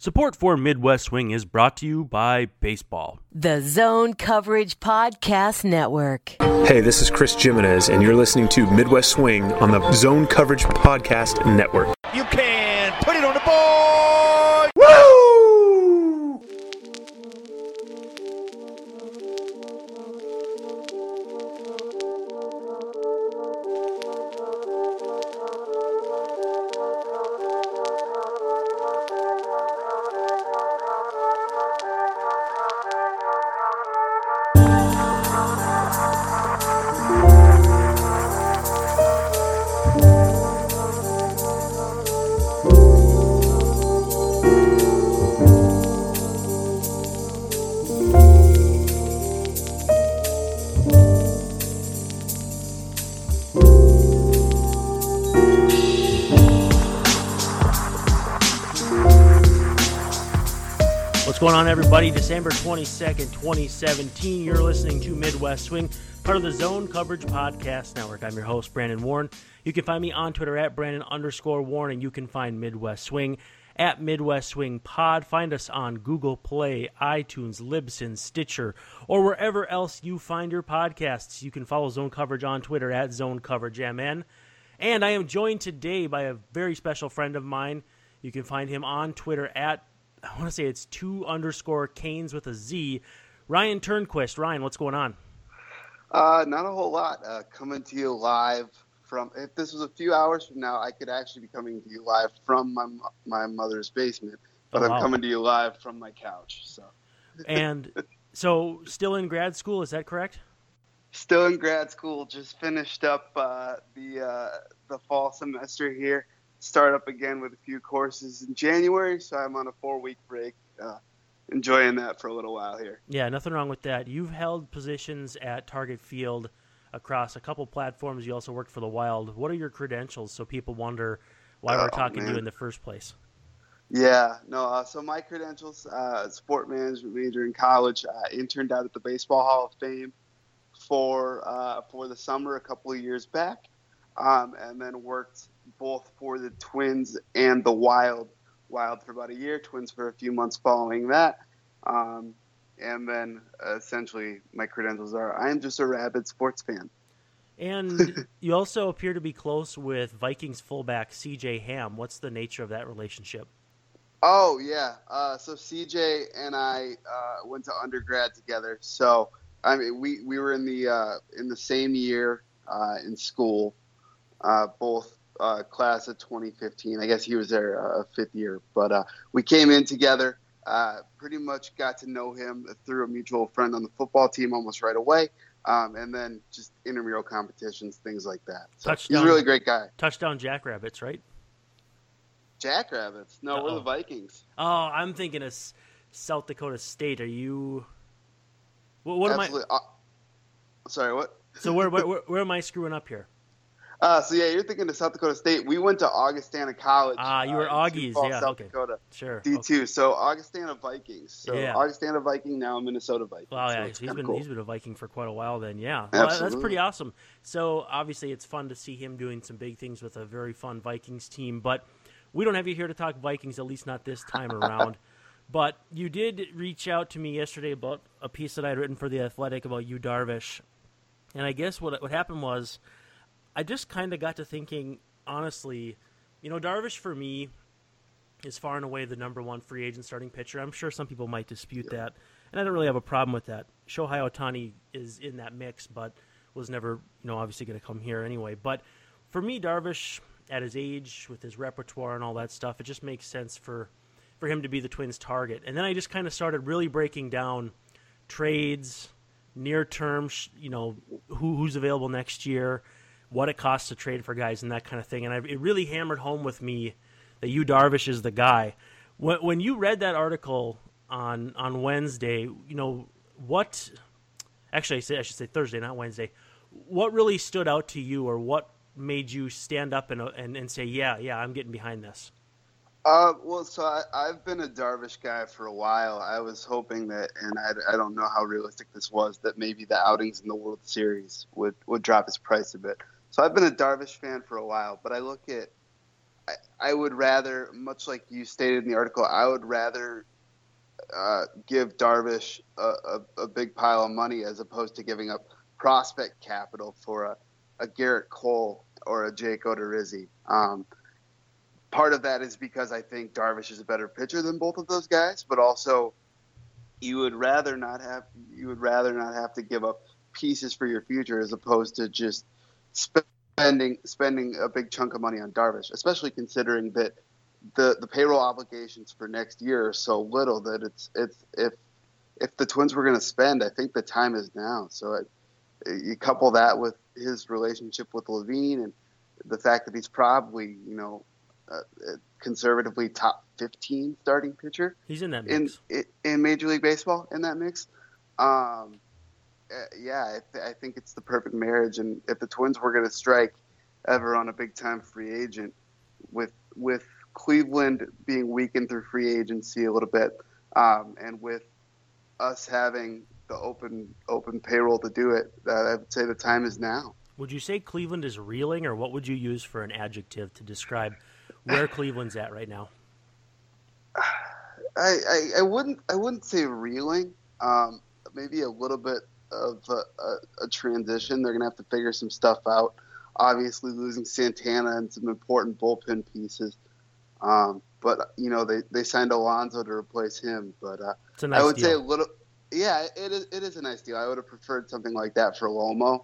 Support for Midwest Swing is brought to you by baseball. The Zone Coverage Podcast Network. Hey, this is Chris Jimenez, and you're listening to Midwest Swing on the Zone Coverage Podcast Network. You can put it on the board! Woo! What's going on, everybody? December 22nd, 2017. You're listening to Midwest Swing, part of the Zone Coverage Podcast Network. I'm your host, Brandon Warren. You can find me on Twitter at Brandon_Warren, and you can find Midwest Swing at Midwest Swing Pod. Find us on Google Play, iTunes, Libsyn, Stitcher, or wherever else you find your podcasts. You can follow Zone Coverage on Twitter at Zone Coverage MN. And I am joined today by a very special friend of mine. You can find him on Twitter at, I want to say it's 2_Canes with a Z. Ryan Turnquist. Ryan, what's going on? Not a whole lot. Coming to you live from, if this was a few hours from now, I could actually be coming to you live from my mother's basement. But I'm coming to you live from my couch. And so still in grad school, is that correct? Still in grad school. Just finished up the fall semester here. Start up again with a few courses in January, so I'm on a 4-week break, enjoying that for a little while here. Yeah, nothing wrong with that. You've held positions at Target Field across a couple platforms. You also worked for the Wild. What are your credentials so people wonder why we're talking to you in the first place? Yeah, no, so my credentials, sport management major in college, interned out at the Baseball Hall of Fame for the summer a couple of years back, and then worked both for the Twins and the Wild for about a year, Twins for a few months following that. And then essentially my credentials are I am just a rabid sports fan. And you also appear to be close with Vikings fullback C.J. Ham. What's the nature of that relationship? Oh, yeah. So C.J. and I went to undergrad together. So, I mean, we were in the same year in school, both class of 2015. I guess he was there fifth year, but we came in together. Pretty much got to know him through a mutual friend on the football team almost right away, and then just intramural competitions, things like that. So he's a really great guy. Touchdown Jackrabbits, right? Jackrabbits? No, we're the Vikings. Oh, I'm thinking of South Dakota State. Are you? What Absolutely. am I? Sorry, what? So where am I screwing up here? So yeah, you're thinking of South Dakota State. We went to Augustana College. You were Augies, yeah, South okay. Dakota. Sure. D2. Okay. So Augustana Vikings. So yeah. Augustana Viking, now Minnesota Vikings. Wow, yeah, so he's been a Viking for quite a while then, yeah. Well, that's pretty awesome. So obviously it's fun to see him doing some big things with a very fun Vikings team, but we don't have you here to talk Vikings, at least not this time around. But you did reach out to me yesterday about a piece that I had written for The Athletic about Yu Darvish. And I guess what happened was I just kind of got to thinking, honestly, Darvish for me is far and away the number one free agent starting pitcher. I'm sure some people might dispute that, and I don't really have a problem with that. Shohei Ohtani is in that mix, but was never, obviously going to come here anyway. But for me, Darvish, at his age, with his repertoire and all that stuff, it just makes sense for him to be the Twins' target. And then I just kind of started really breaking down trades, near term, who's available next year, what it costs to trade for guys and that kind of thing. And it really hammered home with me that Yu Darvish is the guy. When you read that article on Wednesday, what – actually, I should say Thursday, not Wednesday. What really stood out to you, or what made you stand up and say, yeah, I'm getting behind this? I've been a Darvish guy for a while. I was hoping that, and I don't know how realistic this was, that maybe the outings in the World Series would drop his price a bit. So I've been a Darvish fan for a while, but I look at I would rather, much like you stated in the article, I would rather give Darvish a big pile of money as opposed to giving up prospect capital for a Garrett Cole or a Jake Odorizzi. Part of that is because I think Darvish is a better pitcher than both of those guys, but also you would rather not have to give up pieces for your future as opposed to just spending a big chunk of money on Darvish, especially considering that the payroll obligations for next year are so little that it's if the Twins were going to spend, I think the time is now. So you couple that with his relationship with Levine and the fact that he's probably, conservatively top 15 starting pitcher. He's in that mix. In Major League Baseball, in that mix. I think it's the perfect marriage. And if the Twins were going to strike ever on a big-time free agent, with Cleveland being weakened through free agency a little bit, and with us having the open payroll to do it, I would say the time is now. Would you say Cleveland is reeling, or what would you use for an adjective to describe where Cleveland's at right now? I wouldn't say reeling. Maybe a little bit of a transition. They're gonna have to figure some stuff out. Obviously, losing Santana and some important bullpen pieces. But they signed Alonso to replace him. But it's a nice I would deal. say a little. Yeah, it is a nice deal. I would have preferred something like that for Lomo.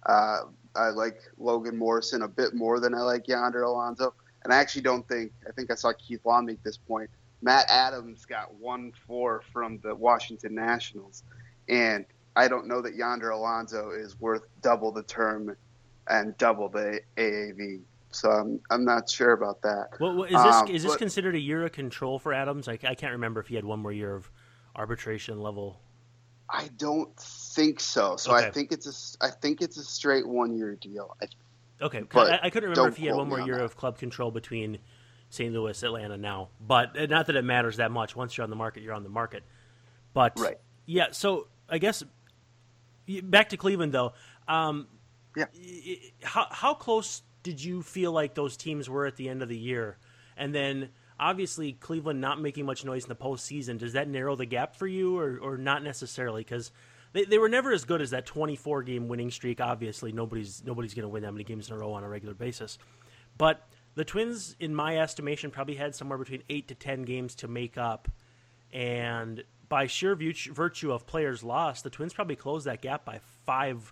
I like Logan Morrison a bit more than I like Yonder Alonso. And I actually I think I saw Keith Law make this point. Matt Adams got 1-4 from the Washington Nationals. And I don't know that Yonder Alonso is worth double the term and double the AAV. So I'm not sure about that. Well, is this considered a year of control for Adams? I can't remember if he had one more year of arbitration level. I don't think so. So okay. I think it's a straight 1-year deal. Okay, but I couldn't remember if he had one more year of club control between St. Louis, Atlanta now. But not that it matters that much. Once you're on the market, you're on the market. But right. Yeah, so I guess back to Cleveland though. Yeah. How close did you feel like those teams were at the end of the year? And then obviously Cleveland not making much noise in the postseason, does that narrow the gap for you or not necessarily? Because they were never as good as that 24-game winning streak. Obviously, nobody's going to win that many games in a row on a regular basis. But the Twins, in my estimation, probably had somewhere between 8 to 10 games to make up. And by sheer virtue of players lost, the Twins probably closed that gap by 5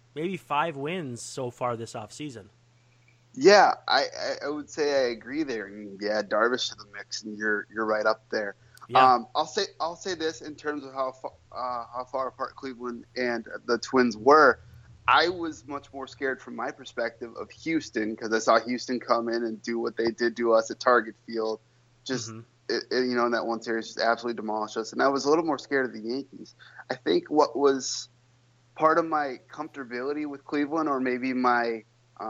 wins so far this offseason. Yeah, I would say I agree there. And yeah, Darvish to the mix, and you're right up there. Yeah. I'll say this in terms of how far apart Cleveland and the Twins were. I was much more scared from my perspective of Houston because I saw Houston come in and do what they did to us at Target Field, just in that one series, just absolutely demolish us. And I was a little more scared of the Yankees. I think what was part of my comfortability with Cleveland, or maybe my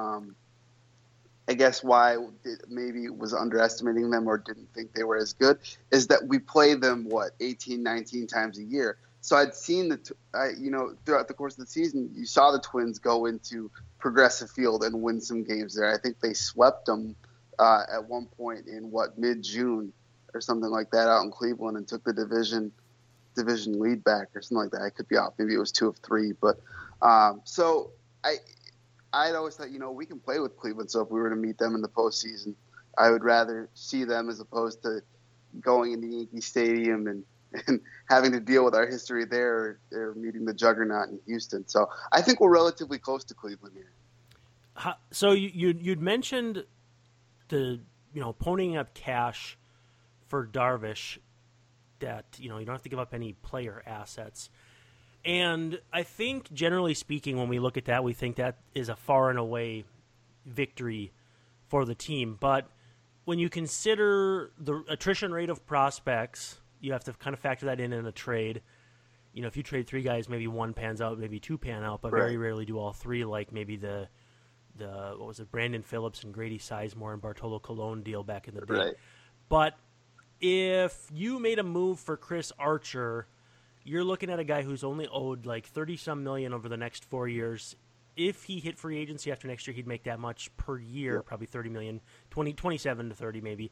I guess why maybe was underestimating them or didn't think they were as good, is that we play them, 18, 19 times a year. So I'd seen throughout the course of the season, you saw the Twins go into Progressive Field and win some games there. I think they swept them at one point in mid-June or something like that out in Cleveland and took the division lead back or something like that. I could be off. Maybe it was 2 of 3. But so I'd always thought, we can play with Cleveland. So if we were to meet them in the postseason, I would rather see them as opposed to going into Yankee Stadium and having to deal with our history there. They're meeting the juggernaut in Houston. So I think we're relatively close to Cleveland here. So you'd mentioned the ponying up cash for Darvish that you don't have to give up any player assets. And I think, generally speaking, when we look at that, we think that is a far and away victory for the team. But when you consider the attrition rate of prospects, you have to kind of factor that in a trade. If you trade 3 guys, maybe 1 pans out, maybe 2 pan out, but very rarely do all 3, like maybe the Brandon Phillips and Grady Sizemore and Bartolo Colon deal back in the day. Right. But if you made a move for Chris Archer, you're looking at a guy who's only owed like $30-some million over the next 4 years, if he hit free agency after next year, he'd make that much per year, probably $30 million, 27 to 30 maybe.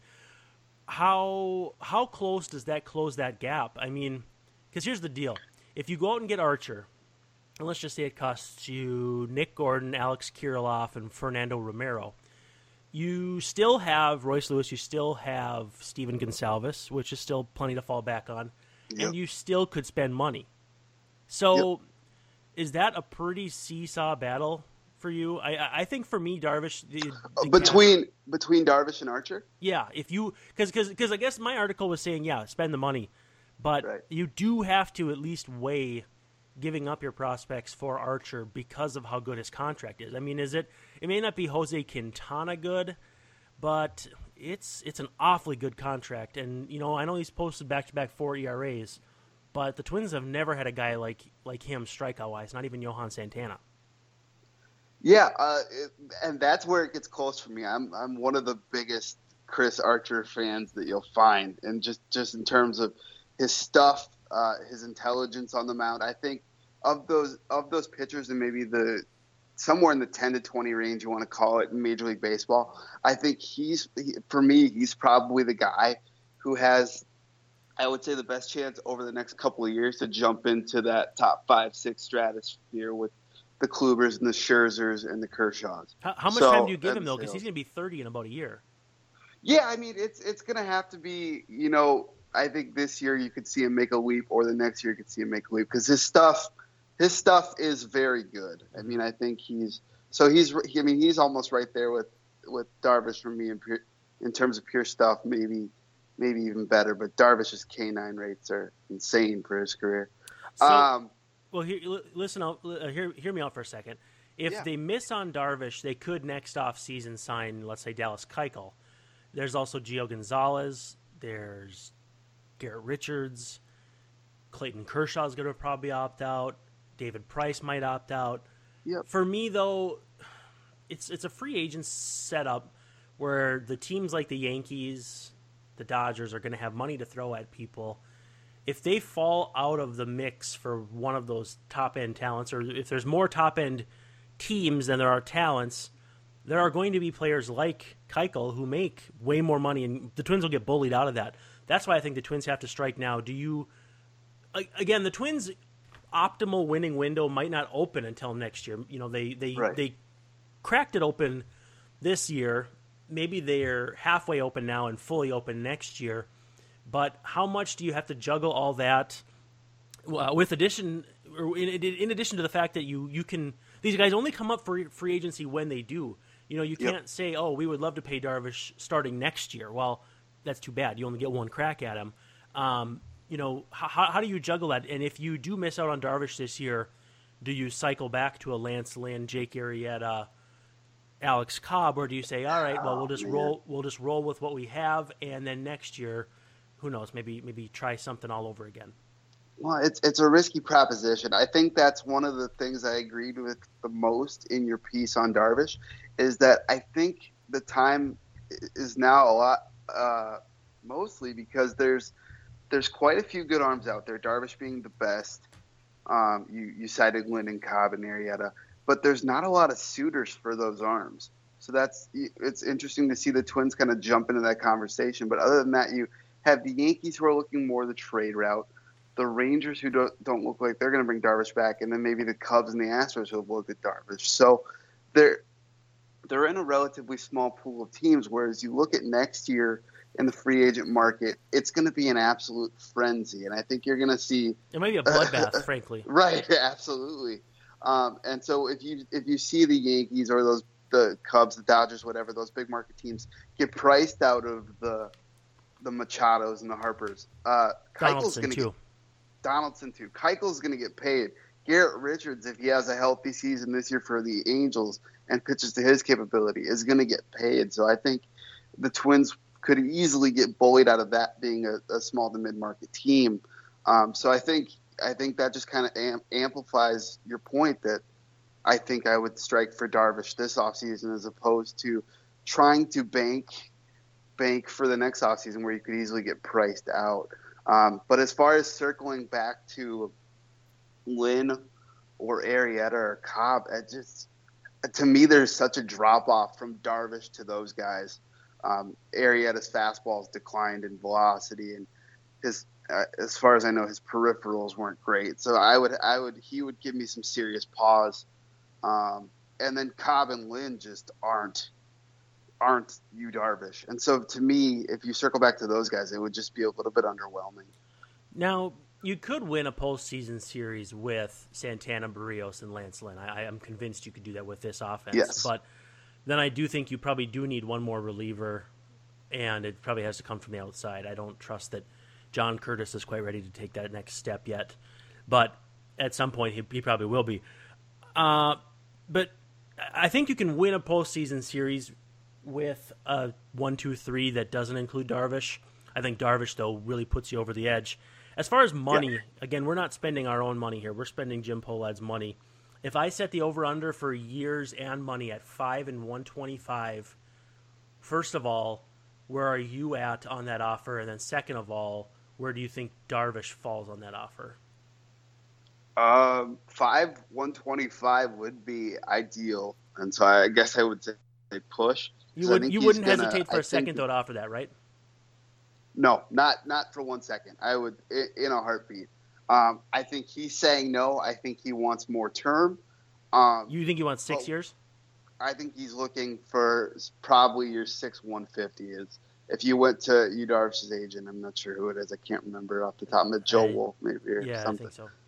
How close does that close that gap? I mean, because here's the deal. If you go out and get Archer, and let's just say it costs you Nick Gordon, Alex Kirilloff, and Fernando Romero, you still have Royce Lewis, you still have Steven Gonsalves, which is still plenty to fall back on, and you still could spend money. So is that a pretty seesaw battle for you? I think for me, Darvish... Between Darvish and Archer? Yeah, if you... Because I guess my article was saying, spend the money, but you do have to at least weigh giving up your prospects for Archer because of how good his contract is. I mean, it may not be Jose Quintana good, but it's an awfully good contract. And, I know he's posted back-to-back 4 ERAs, but the Twins have never had a guy like him strikeout-wise, not even Johan Santana. Yeah, and that's where it gets close for me. I'm one of the biggest Chris Archer fans that you'll find, and just in terms of his stuff, his intelligence on the mound. I think of those pitchers, and maybe somewhere in the 10 to 20 range you want to call it in Major League Baseball, I think for me he's probably the guy who has, I would say, the best chance over the next couple of years to jump into that top 5-6 stratosphere with the Klubers and the Scherzers and the Kershaws. How much time do you give him, though? Because he's going to be 30 in about a year. Yeah, I mean, it's going to have to be, I think this year you could see him make a leap, or the next year you could see him make a leap, because his stuff is very good. I mean, I think he's almost right there with Darvish for me in terms of pure stuff, maybe even better. But Darvish's K9 rates are insane for his career. So, well, hear me out for a second. If they miss on Darvish, they could next off season sign, let's say, Dallas Keuchel. There's also Gio Gonzalez. There's Garrett Richards. Clayton Kershaw's going to probably opt out. David Price might opt out. Yep. For me, though, it's a free agent setup where the teams like the Yankees, the Dodgers are going to have money to throw at people. If they fall out of the mix for one of those top-end talents, or if there's more top-end teams than there are talents, there are going to be players like Keuchel who make way more money, and the Twins will get bullied out of that. That's why I think the Twins have to strike now. Again, the Twins' optimal winning window might not open until next year. They cracked it open this year. Maybe they're halfway open now and fully open next year. But how much do you have to juggle all that in addition to the fact that you can – these guys only come up for free agency when they do. You can't say, oh, we would love to pay Darvish starting next year. Well, that's too bad. You only get one crack at him. How do you juggle that? And if you do miss out on Darvish this year, do you cycle back to a Lance Lynn, Jake Arrieta, Alex Cobb, or do you say, all right, well, we'll just roll with what we have, and then next year – who knows? Maybe try something all over again. Well, it's a risky proposition. I think that's one of the things I agreed with the most in your piece on Darvish, is that I think the time is now a lot, mostly because there's quite a few good arms out there. Darvish being the best. You cited Lynn and Cobb and Arrieta, but there's not a lot of suitors for those arms. So it's interesting to see the Twins kind of jump into that conversation. But other than that, you have the Yankees who are looking more the trade route, the Rangers who don't look like they're going to bring Darvish back, and then maybe the Cubs and the Astros who have looked at Darvish. So they're in a relatively small pool of teams, whereas you look at next year in the free agent market, it's going to be an absolute frenzy, and I think you're going to see – it might be a bloodbath, frankly. Right, absolutely. And so if you see the Yankees or the Cubs, the Dodgers, whatever, those big market teams get priced out of the Machados and the Harpers. Donaldson too. Keuchel's going to get paid. Garrett Richards, if he has a healthy season this year for the Angels and pitches to his capability, is going to get paid. So I think the Twins could easily get bullied out of that being a small to mid-market team. So I think that just kind of amplifies your point that I think I would strike for Darvish this offseason as opposed to trying to bank for the next offseason where you could easily get priced out. But as far as circling back to Lynn or Arrieta or Cobb. To me, there's such a drop off from Darvish to those guys. Arrieta's fastballs declined in velocity, and his, as far as I know, his peripherals weren't great. So he would give me some serious pause. And then Cobb and Lynn just aren't Yu Darvish. And so to me, if you circle back to those guys, it would just be a little bit underwhelming. Now, you could win a postseason series with Santana, Barrios, and Lance Lynn. I am convinced you could do that with this offense. Yes. But then I do think you probably do need one more reliever, and it probably has to come from the outside. I don't trust that John Curtis is quite ready to take that next step yet. But at some point, he probably will be. But I think you can win a postseason series with a 1-2-3 that doesn't include Darvish. I think Darvish, though, really puts you over the edge. As far as money, again, we're not spending our own money here. We're spending Jim Pohlad's money. If I set the over-under for years and money at 5 and 125, first of all, where are you at on that offer? And then second of all, where do you think Darvish falls on that offer? 5 125 would be ideal, and so I guess I would say push. You wouldn't hesitate for a second though to offer that, right? No, not for 1 second. I would in a heartbeat. I think he's saying no. I think he wants more term. You think he wants 6 years? I think he's looking for probably your 6 150 is. If you went to Yu Darvish's agent, I'm not sure who it is. I can't remember off the top of my head. Joe Wolf maybe or something. I think so.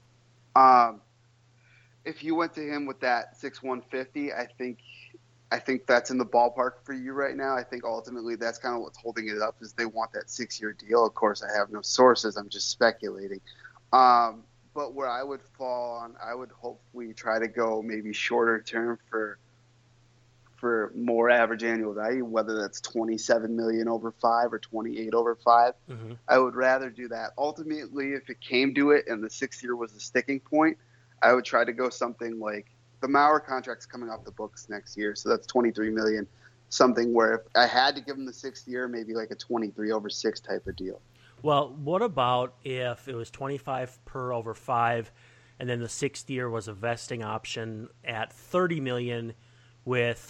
If you went to him with that 6 150, I think that's in the ballpark for you right now. I think ultimately that's kind of what's holding it up is they want that 6-year deal. Of course, I have no sources. I'm just speculating. But where I would fall on, I would hope we try to go maybe shorter term for more average annual value, whether that's $27 million over 5 or $28 over 5. Mm-hmm. I would rather do that. Ultimately, if it came to it and the 6th year was the sticking point, I would try to go something like the Mauer contract's coming off the books next year, so that's $23 million. Something where if I had to give him the 6th year, maybe like a 23 over 6 type of deal. Well, what about if it was 25 per over 5, and then the 6th year was a vesting option at $30 million with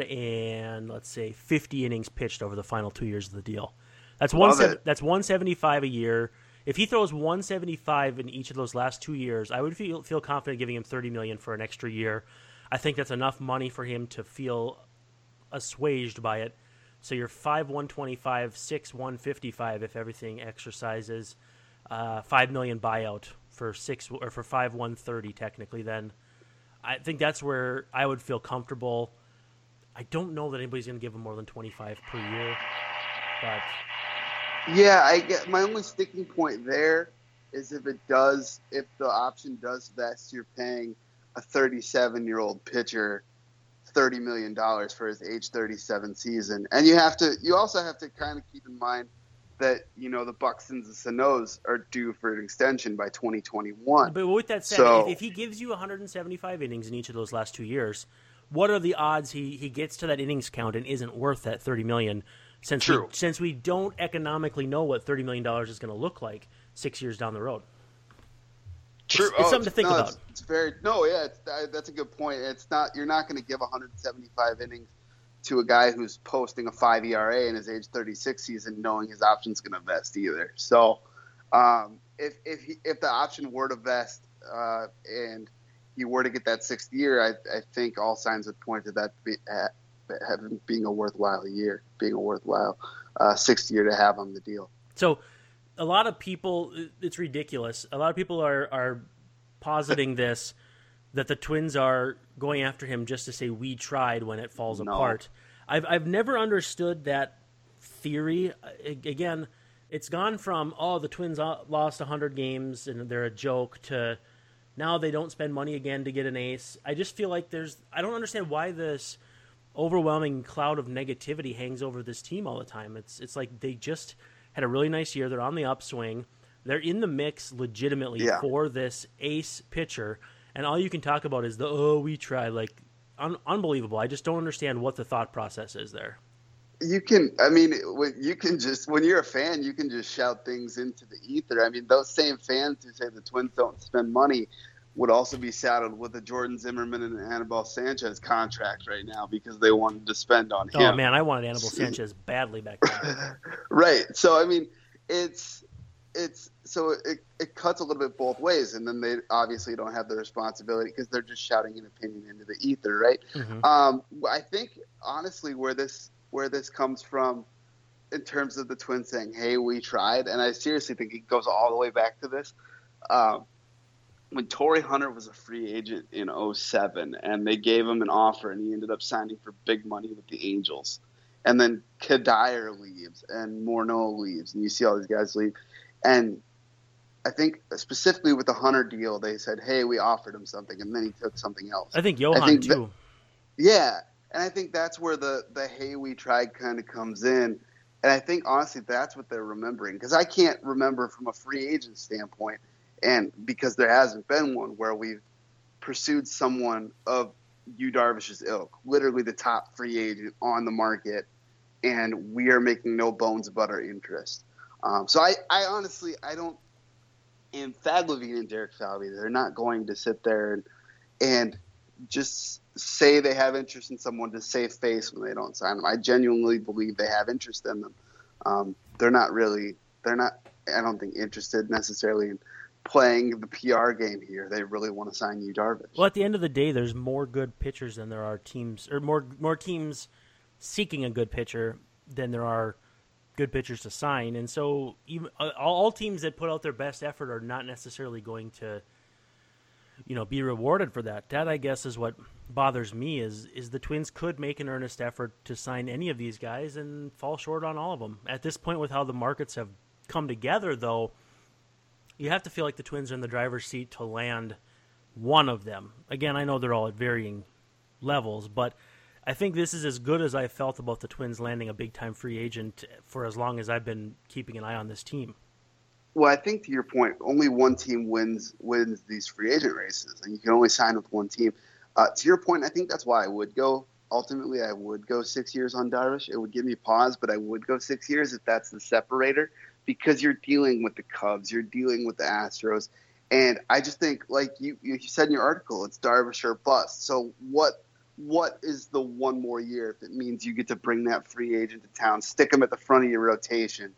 50 innings pitched over the final 2 years of the deal? That's that's 175 a year. If he throws 175 in each of those last 2 years, I would feel confident giving him $30 million for an extra year. I think that's enough money for him to feel assuaged by it. So you're 5 125, 6 155 if everything exercises, $5 million buyout for 5 130 technically. Then I think that's where I would feel comfortable. I don't know that anybody's going to give him more than 25 per year, but. Yeah, I get my only sticking point there is if the option does vest, you're paying a 37-year-old pitcher $30 million for his age 37 season, and you also have to kind of keep in mind that the Buxtons and Sano's are due for an extension by 2021. But with that said, if he gives you 175 innings in each of those last 2 years, what are the odds he gets to that innings count and isn't worth that $30 million? Since we don't economically know what $30 million is going to look like 6 years down the road. True. It's something to think about. That's a good point. You're not going to give 175 innings to a guy who's posting a 5 ERA in his age 36 season, knowing his option's going to vest either. So, if the option were to vest and he were to get that 6th year, I think all signs would point to that being a worthwhile 6th year to have on the deal. So a lot of people, it's ridiculous. A lot of people are positing this, that the Twins are going after him just to say we tried when it falls apart. I've never understood that theory. Again, it's gone from, the Twins lost 100 games and they're a joke to now they don't spend money again to get an ace. I just feel like I don't understand why this overwhelming cloud of negativity hangs over this team all the time. It's like they just had a really nice year. They're on the upswing. They're in the mix legitimately for this ace pitcher, and all you can talk about is we tried. Like, unbelievable. I just don't understand what the thought process is there. When you're a fan, you can just shout things into the ether. I mean, those same fans who say the Twins don't spend money would also be saddled with a Jordan Zimmerman and an Anibal Sanchez contract right now because they wanted to spend on him. Oh man, I wanted Anibal Sanchez badly back then. Right. So I mean, it cuts a little bit both ways, and then they obviously don't have the responsibility because they're just shouting an opinion into the ether, right? Mm-hmm. I think honestly where this comes from in terms of the Twins saying, "Hey, we tried," and I seriously think it goes all the way back to this. When Torrey Hunter was a free agent in 2007 and they gave him an offer and he ended up signing for big money with the Angels, and then Kadire leaves and Morneau leaves and you see all these guys leave, and I think specifically with the Hunter deal they said, hey, we offered him something, and then he took something else. I think Johan too. Yeah, and I think that's where the hey, we tried kind of comes in, and I think honestly that's what they're remembering, because I can't remember from a free agent standpoint, and because there hasn't been one where we've pursued someone of Yu Darvish's ilk, literally the top free agent on the market, and we are making no bones about our interest. So I honestly, I don't, and Thad Levine and Derek Falvey, they're not going to sit there and just say they have interest in someone to save face when they don't sign them. I genuinely believe they have interest in them. They're not, I don't think, interested necessarily in playing the PR game here. They really want to sign Yu Darvish. Well, at the end of the day, there's more good pitchers than there are teams, or more teams seeking a good pitcher than there are good pitchers to sign. And so even all teams that put out their best effort are not necessarily going to, be rewarded for that. That, I guess, is what bothers me is the Twins could make an earnest effort to sign any of these guys and fall short on all of them. At this point, with how the markets have come together, though, you have to feel like the Twins are in the driver's seat to land one of them. Again, I know they're all at varying levels, but I think this is as good as I felt about the Twins landing a big-time free agent for as long as I've been keeping an eye on this team. Well, I think to your point, only one team wins these free agent races, and you can only sign with one team. To your point, I think that's why I would go. Ultimately, I would go 6 years on Darvish. It would give me pause, but I would go 6 years if that's the separator, because you're dealing with the Cubs, you're dealing with the Astros, and I just think, like you said in your article, it's Darvish or bust. So what is the one more year if it means you get to bring that free agent to town, stick him at the front of your rotation,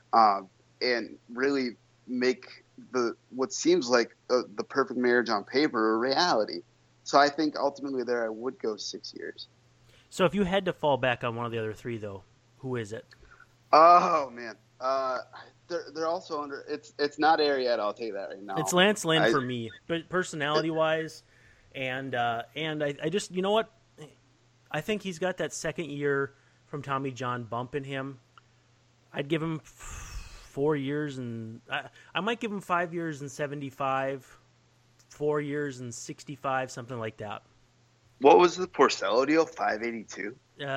and really make what seems like the perfect marriage on paper a reality. So I think ultimately there I would go 6 years. So if you had to fall back on one of the other three, though, who is it? Oh, man. They're also under. It's not Arrieta. I'll tell you that right now. It's Lance Lynn for me, but personality-wise, and I just, you know what? I think he's got that second year from Tommy John bump in him. I'd give him 4 years, and I might give him 5 years and 75, 4 years and 65, something like that. What was the Porcello deal? 582.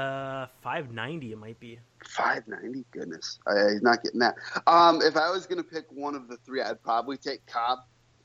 590 it might be. 590, goodness, he's not getting that. If I was going to pick one of the three, I'd probably take Cobb.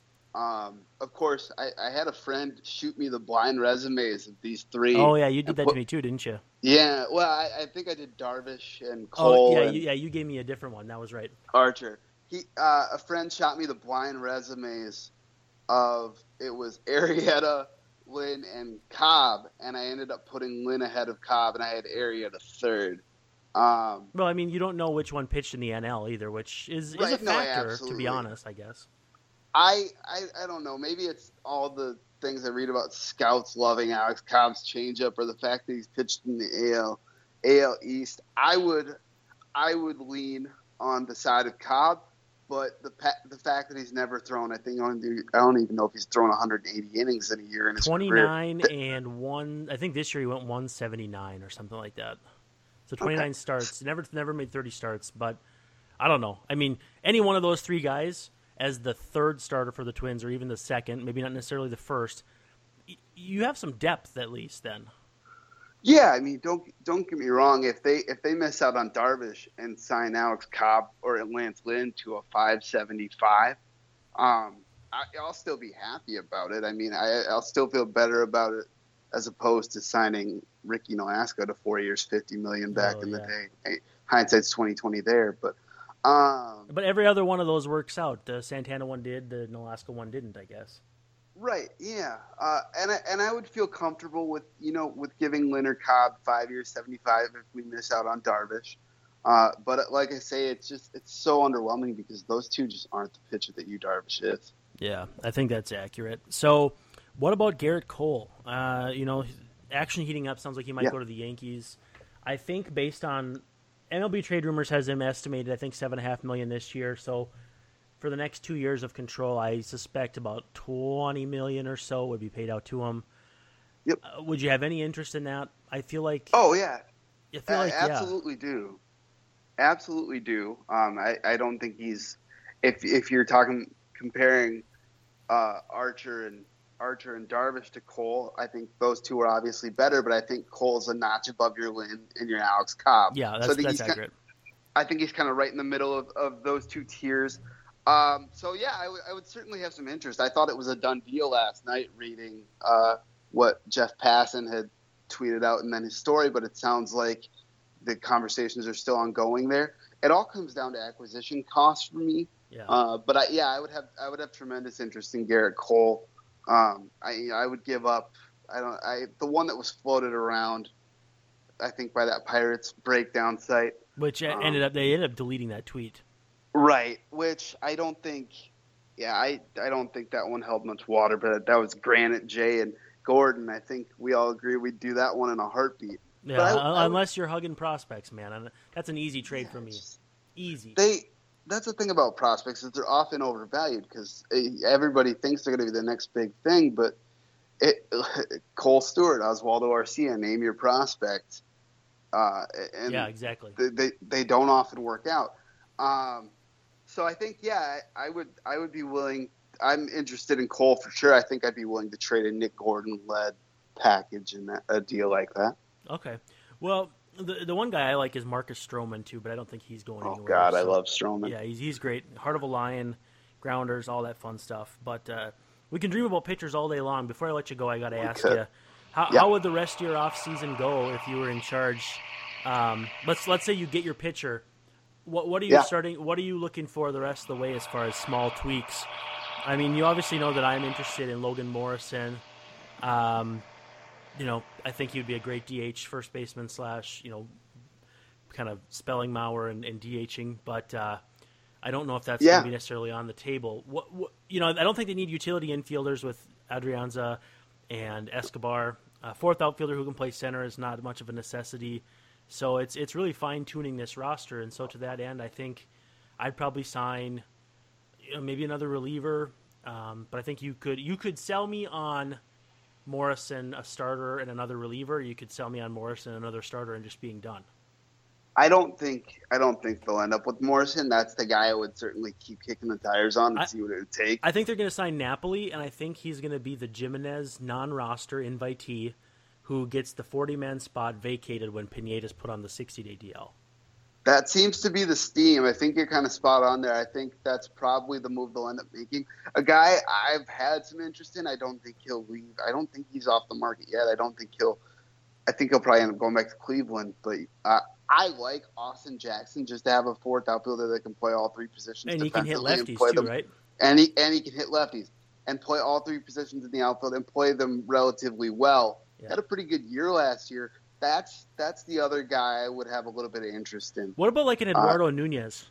Of course, I had a friend shoot me the blind resumes of these three. Oh yeah, you did that to me too, didn't you? Yeah, well, I think I did Darvish and Cole. Oh yeah, you gave me a different one. That was right. Archer. A friend shot me the blind resumes of, it was Arrieta, Lynn, and Cobb, and I ended up putting Lynn ahead of Cobb, and I had Arrieta third. Well, I mean, you don't know which one pitched in the NL either, which is a factor, to be honest, I guess. I don't know. Maybe it's all the things I read about scouts loving Alex Cobb's changeup, or the fact that he's pitched in the AL East. I would lean on the side of Cobb, but the fact that he's never thrown, I don't even know if he's thrown 180 innings in a year in his 29 career. and one. I think this year he went 179 or something like that. So 29 starts. Never made 30 starts, but I don't know. I mean, any one of those three guys as the third starter for the Twins, or even the second, maybe not necessarily the first, you have some depth at least then. Yeah, I mean, don't get me wrong. If they miss out on Darvish and sign Alex Cobb or Lance Lynn to a 575, I'll still be happy about it. I mean, I'll still feel better about it as opposed to signing Ricky Nolasco to 4 years, $50 million back in the day. Hey, hindsight's 20/20 there, but every other one of those works out. The Santana one did, the Nolasco one didn't, I guess. Right. Yeah. And I would feel comfortable with giving Leonard Cobb 5 years, 75 if we miss out on Darvish. But like I say, it's so underwhelming because those two just aren't the pitcher that Yu Darvish is. Yeah, I think that's accurate. So, what about Garrett Cole? Action heating up. Sounds like he might go to the Yankees. I think based on MLB Trade Rumors has him estimated, I think $7.5 million this year. So, for the next 2 years of control, I suspect about $20 million or so would be paid out to him. Yep. Would you have any interest in that? I feel like. Oh yeah. I absolutely do. Absolutely do. I don't think he's. If you're comparing Archer and Darvish to Cole, I think those two are obviously better, but I think Cole's a notch above your Lynn and your Alex Cobb. Yeah, that's accurate. I think he's kind of right in the middle of those two tiers. So yeah, I would certainly have some interest. I thought it was a done deal last night reading what Jeff Passan had tweeted out and then his story, but it sounds like the conversations are still ongoing there. It all comes down to acquisition costs for me. Yeah. But I would have tremendous interest in Garrett Cole. I would give up. The one that was floated around, I think by that Pirates breakdown site, which they ended up deleting that tweet. Right. Which I don't think. Yeah, I don't think that one held much water. But that was Granite, Jay, and Gordon. I think we all agree we'd do that one in a heartbeat. Yeah, unless you're hugging prospects, man. That's an easy trade for me. Easy. That's the thing about prospects is they're often overvalued because everybody thinks they're going to be the next big thing. But Cole Stewart, Oswaldo Arcia, name your prospect. And yeah, exactly. They don't often work out. So I think I would be willing. I'm interested in Cole for sure. I think I'd be willing to trade a Nick Gordon led package in a deal like that. Okay. Well, the one guy I like is Marcus Stroman too, but I don't think he's going anywhere. Oh God, I love Stroman. Yeah, he's great. Heart of a Lion, grounders, all that fun stuff. But we can dream about pitchers all day long. Before I let you go, I got to ask you, how would the rest of your off season go if you were in charge? Let's say you get your pitcher. What are you starting? What are you looking for the rest of the way as far as small tweaks? I mean, you obviously know that I'm interested in Logan Morrison. I think he'd be a great DH, first baseman / kind of spelling Mauer and DHing, but I don't know if that's going to be necessarily on the table. I don't think they need utility infielders with Adrianza and Escobar. Fourth outfielder who can play center is not much of a necessity. So it's really fine-tuning this roster, and so to that end, I think I'd probably sign maybe another reliever, but I think you could sell me on Morrison, a starter, and another reliever. You could sell me on Morrison, another starter, and just being done. I don't think they'll end up with Morrison. That's the guy I would certainly keep kicking the tires on and see what it would take. I think they're going to sign Napoli, and I think he's going to be the Jimenez non-roster invitee who gets the 40-man spot vacated when Pineda's put on the 60-day DL. That seems to be the steam. I think you're kind of spot on there. I think that's probably the move they'll end up making. A guy I've had some interest in, I don't think he'll leave. I don't think he's off the market yet. I think he'll probably end up going back to Cleveland. But I like Austin Jackson just to have a fourth outfielder that can play all three positions. And he can hit lefties too, right? And he can hit lefties and play all three positions in the outfield and play them relatively well. Yeah. Had a pretty good year last year. That's the other guy I would have a little bit of interest in. What about like an Eduardo Nunez?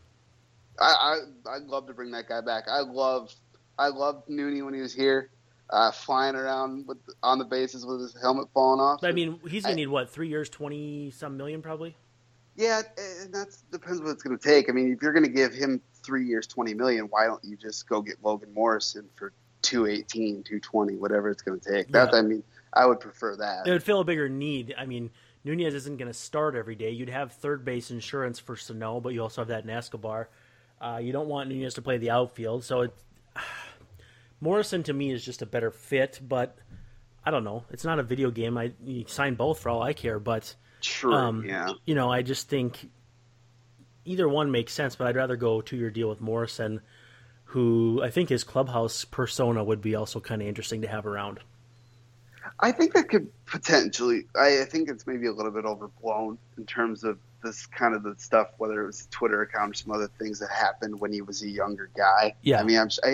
I'd love to bring that guy back. I loved Nooney when he was here, flying around on the bases with his helmet falling off. I mean, he's gonna need 3 years, 20-some million probably. Yeah, and that depends what it's gonna take. I mean, if you're gonna give him 3 years, $20 million, why don't you just go get Logan Morrison for $218, $220, whatever it's gonna take? Yeah. I would prefer that. It would fill a bigger need. I mean, Nunez isn't going to start every day. You'd have third base insurance for Sano, but you also have that in Escobar. You don't want Nunez to play the outfield. So Morrison, to me, is just a better fit, but I don't know. It's not a video game. You sign both for all I care, but true, yeah. I just think either one makes sense, but I'd rather go 2-year deal with Morrison, who I think his clubhouse persona would be also kind of interesting to have around. I think that could potentially. I think it's maybe a little bit overblown in terms of this kind of the stuff, whether it was a Twitter account or some other things that happened when he was a younger guy. Yeah. I mean,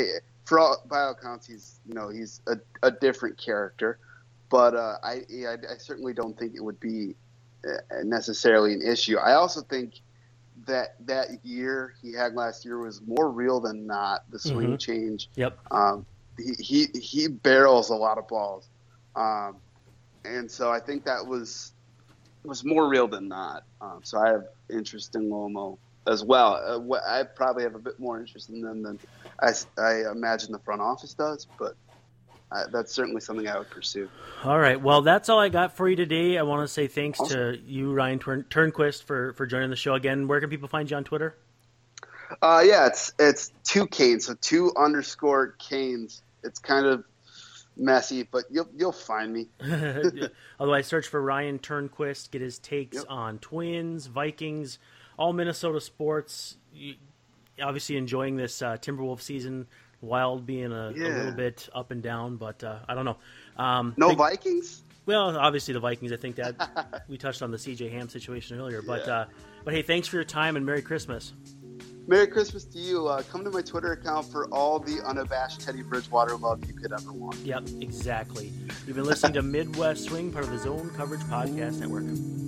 by all accounts, he's a different character. But I certainly don't think it would be necessarily an issue. I also think that year he had last year was more real than not. The swing change. Yep. He barrels a lot of balls, and so I think that was more real than not. So I have interest in Lomo as well. I probably have a bit more interest in them than I imagine the front office does, but that's certainly something I would pursue. All right. Well, that's all I got for you today. I want to say thanks to you, Ryan Turnquist, for joining the show again. Where can people find you on Twitter? Yeah, it's 2 Canes, so 2_ Canes. It's kind of messy, but you'll find me. Otherwise, search for Ryan Turnquist. Get his takes on Twins, Vikings, all Minnesota sports. Obviously enjoying this Timberwolves season. Wild being a little bit up and down, but I don't know. Vikings? Well, obviously the Vikings. I think that we touched on the C.J. Ham situation earlier. But hey, thanks for your time and Merry Christmas. Merry Christmas to you. Come to my Twitter account for all the unabashed Teddy Bridgewater love you could ever want. Yep, exactly. You've been listening to Midwest Swing, part of the Zone Coverage Podcast Network.